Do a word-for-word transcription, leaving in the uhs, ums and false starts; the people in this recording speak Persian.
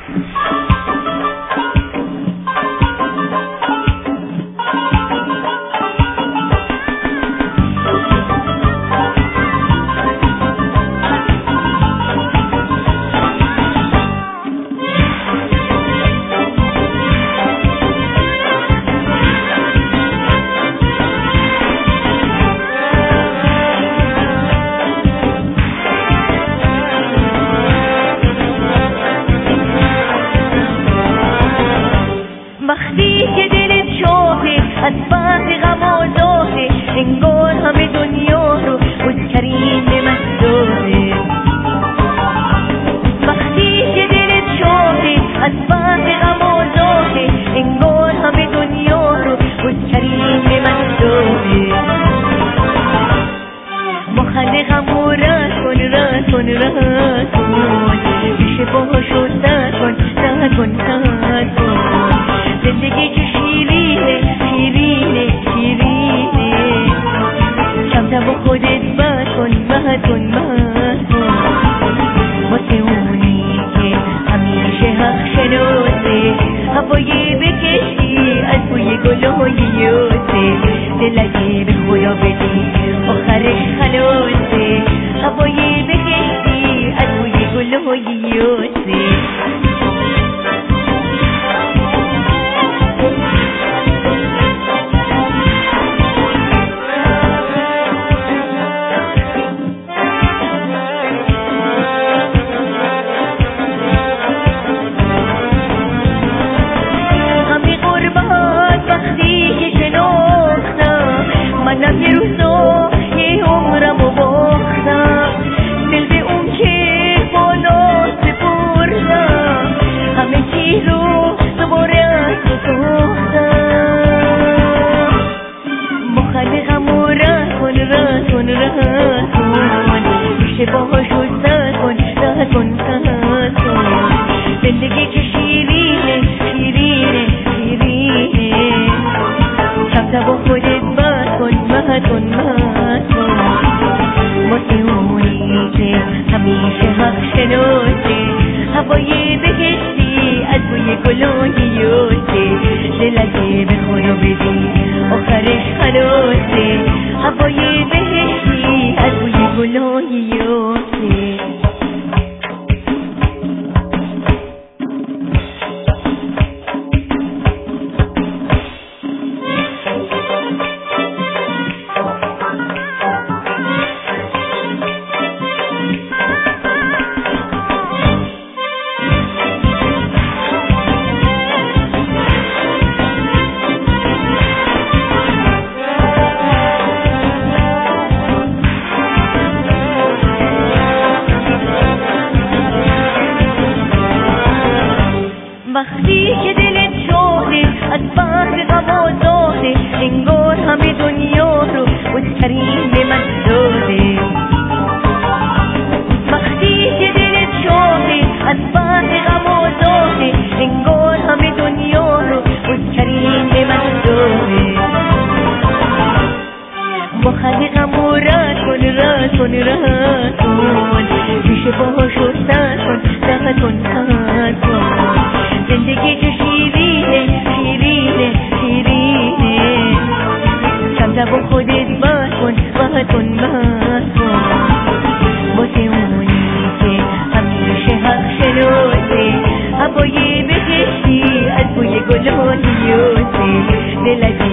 وقتی که دلت شوقه از بحر غم و داغه انگار همه دنیا رو بود کریم مصدوقه. وقتی که دلت شوقه از بحر غم و داغه انگار همه دنیا رو بود کریم مصدوقه. مخنده غم و رد کن رد کن رد کن میشه باشو سر کن سر کن سر کن. زندگی که شیرینه شیرینه شیرینه کمتر با خودت بد کن بد کن بد کن. واسه اونی که همیشه حق شناسه هوایی بکشی از بوی گلای یاسه. دل اگه به خدا بدی آخرش خلاصه هوایی بکشی از بوی گلای یاسه. منم یه روزا یه عمرم و باختم دل به اون که بالا سپردم همه چیز رو دوباره از تو ساختم. مخلقم و رد کن رد کن رد کن میشه باهاشو سر کن سر کن سر کن. زندگی که شیرینه شیرینه شیرینه کمتر با خودت بد کن بد کن بد کن. واسه اونی که همیشه حق شناسه هوایی بکشی از بوی گلای یاسه. دل اگه به خدا بدی آخرش خلاصه هوایی بکشی از بوی گلای یاسه. وقتی که دلت شوقه از بحر غم و داغه انگار همه دنیا رو بود کریم مصدوقه. وقتی که دلت شوقه از بحر غم و داغه انگار همه دنیا رو بود کریم مصدوقه. مخلقم و رد کن رد کن رد کن میشه باهاشو سر کن سر کن سر کن. زندگی که شیرینه شیرینه شیرینه کمتر با خودت بد کن بد کن بد کن. واسه اونی که همیشه حق شناسه هوایی بکشی از بوی گلای یاسه. دل